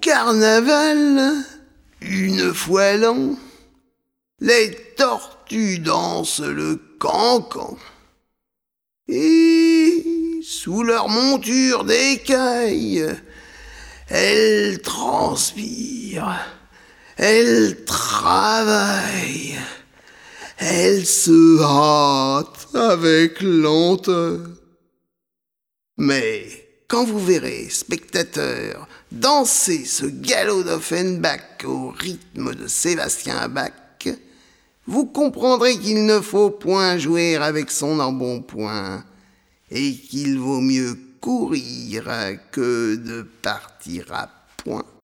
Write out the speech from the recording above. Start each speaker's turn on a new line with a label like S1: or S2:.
S1: carnaval, une fois l'an, les tortues dansent le cancan. Et sous leur monture d'écailles, elles transpirent, elles travaillent, elles se hâtent avec lenteur. Mais quand vous verrez, spectateurs, danser ce galop d'Offenbach au rythme de Sébastien Bach, vous comprendrez qu'il ne faut point jouer avec son embonpoint et qu'il vaut mieux courir que de partir à point.